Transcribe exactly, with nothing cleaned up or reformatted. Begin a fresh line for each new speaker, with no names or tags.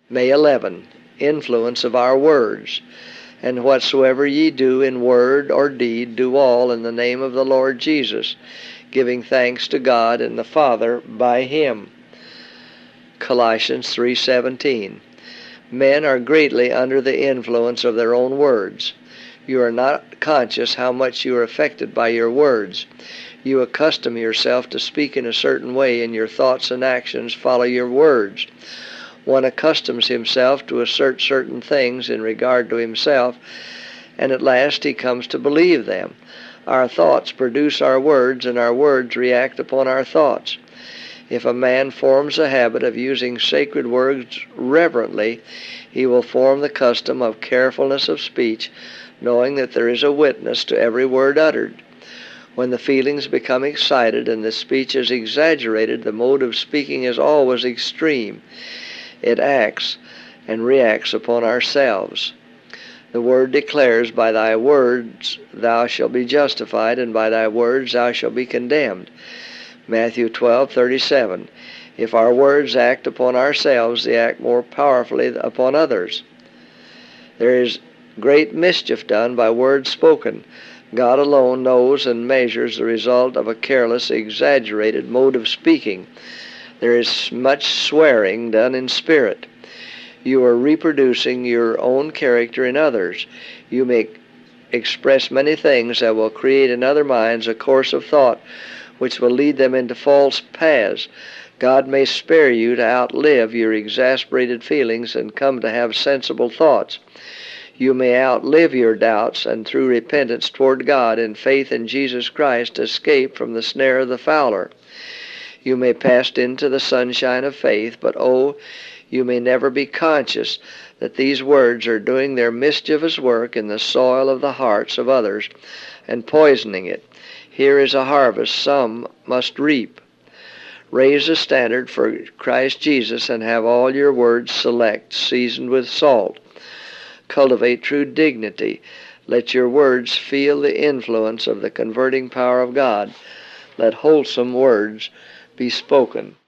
May eleventh, influence of our words. And whatsoever ye do in word or deed, do all in the name of the Lord Jesus, giving thanks to God and the Father by him. Colossians three seventeen. Men are greatly under the influence of their own words. You are not conscious how much you are affected by your words. You accustom yourself to speak in a certain way, and your thoughts and actions follow your words. One accustoms himself to assert certain things in regard to himself, and at last he comes to believe them. Our thoughts produce our words, and our words react upon our thoughts. If a man forms a habit of using sacred words reverently, he will form the custom of carefulness of speech, knowing that there is a witness to every word uttered. When the feelings become excited and the speech is exaggerated, the mode of speaking is always extreme. It acts and reacts upon ourselves. The word declares, by thy words thou shalt be justified, and by thy words thou shalt be condemned. Matthew twelve thirty-seven. If our words act upon ourselves, they act more powerfully upon others. There is great mischief done by words spoken. God alone knows and measures the result of a careless, exaggerated mode of speaking. There is much swearing done in spirit. You are reproducing your own character in others. You may express many things that will create in other minds a course of thought which will lead them into false paths. God may spare you to outlive your exasperated feelings and come to have sensible thoughts. You may outlive your doubts, and through repentance toward God and faith in Jesus Christ escape from the snare of the fowler. You may pass into the sunshine of faith, but oh, you may never be conscious that these words are doing their mischievous work in the soil of the hearts of others and poisoning it. Here is a harvest some must reap. Raise the standard for Christ Jesus and have all your words select, seasoned with salt. Cultivate true dignity. Let your words feel the influence of the converting power of God. Let wholesome words be spoken.